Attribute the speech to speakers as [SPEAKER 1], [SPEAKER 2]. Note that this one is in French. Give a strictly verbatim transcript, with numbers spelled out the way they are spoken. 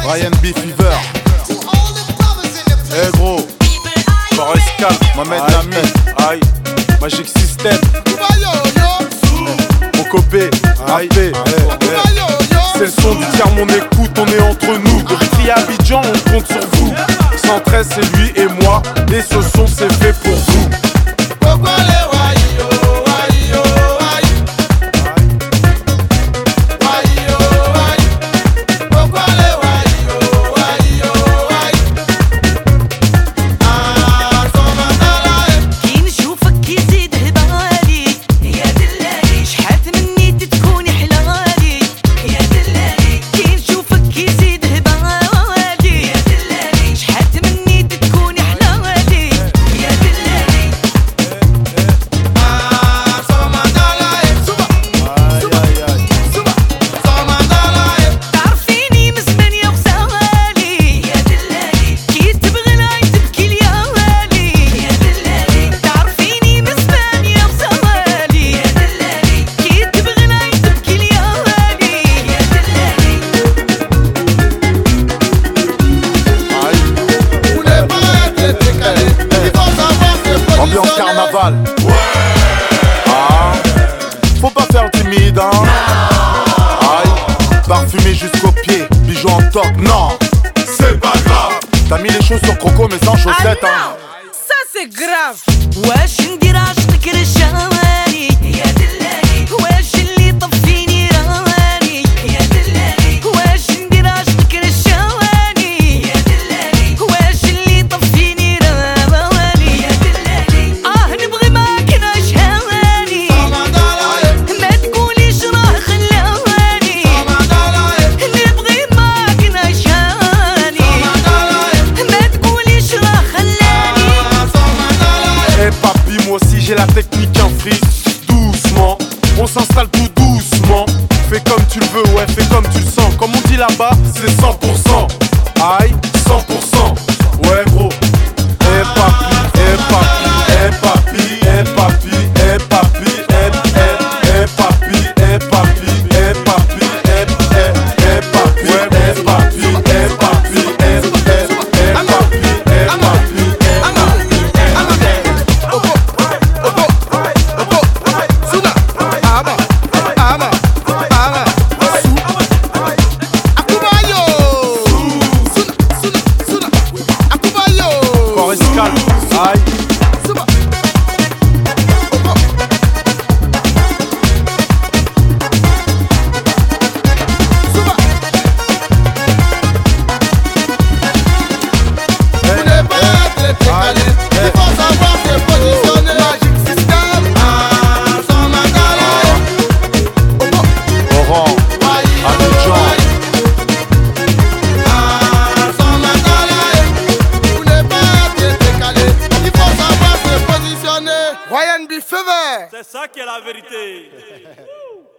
[SPEAKER 1] Ryan B Fever. Eh gros, Forest Cal, Mohamed Lamy, aïe, Magic System, Mokobé, aïe, c'est le son du tiers, mon écoute, on est entre nous. Depuis Abidjan, on compte sur vous. cent treize, c'est lui et moi, et ce son c'est fait pour vous. Ambiance carnaval. Ouais. Ah, faut pas faire timide, hein. Aïe, parfumé jusqu'aux pieds, bijoux en top, non, c'est pas grave. T'as mis les choses sur croco mais sans chaussettes, hein.
[SPEAKER 2] Ça c'est grave. واش ندير عشقك رشاني يا دلالي واش اللي طفيني راني يا دلالي واش ندير عشقك رشاني يا دلالي واش اللي طفيني راني يا دلالي اه نبغي معاك نشهاني ما تقوليش راه خلاني نبغي معاك نشهاني ما تقوليش راه خلاني.
[SPEAKER 1] Eh papi, moi aussi j'ai la technique en free. Doucement, on s'installe tout doucement. Fais comme tu le veux, ouais, fais comme tu le sens. Comme on dit là-bas, c'est cent pour cent. Aïe, cent pour cent. Ouais gros. Eh papi, eh papi, eh papi, eh papi, eh papi, eh eh eh papi, eh papi, eh papi, eh eh eh papi, ouais, eh papi, eh papi, eh eh eh papi, eh papi, eh papi. Aïe.
[SPEAKER 3] Ryan B Fever.
[SPEAKER 4] C'est ça qui est la vérité.